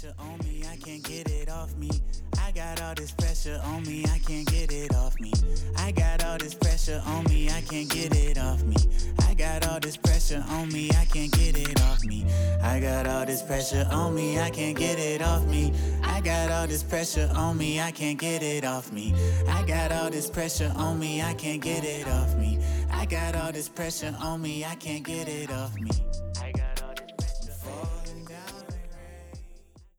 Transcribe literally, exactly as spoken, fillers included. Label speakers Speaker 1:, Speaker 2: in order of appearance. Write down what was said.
Speaker 1: pressure on me, I can't get it off me. I got all this pressure on me, I can't get it off me. I got all this pressure on me, I can't get it off me. I got all this pressure on me, I can't get it off me. I got all this pressure on me, I can't get it off me. I got all this pressure on me, I can't get it off me. I got all this pressure on me, I can't get it off me. I got all this pressure on me, I can't get it off me.